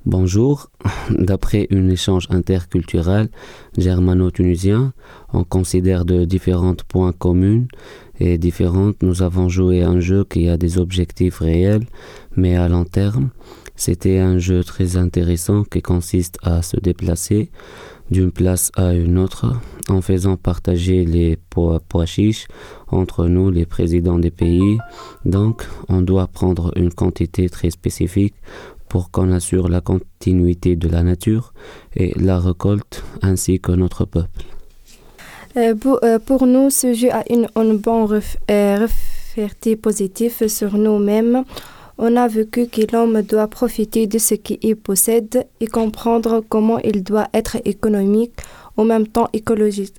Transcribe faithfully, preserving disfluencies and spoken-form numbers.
Bonjour. D'après un échange interculturel germano-tunisien, on considère de différents points communs et différents. Nous avons joué un jeu qui a des objectifs réels, mais à long terme. C'était un jeu très intéressant qui consiste à se déplacer d'une place à une autre en faisant partager les pois, pois chiches entre nous, les présidents des pays. Donc, on doit prendre une quantité très spécifique pour qu'on assure la continuité de la nature et la récolte ainsi que notre peuple. Euh, pour, euh, pour nous, ce jeu a une, une bonne ref, euh, référité positive sur nous-mêmes. On a vécu que l'homme doit profiter de ce qu'il possède et comprendre comment il doit être économique, en même temps écologique.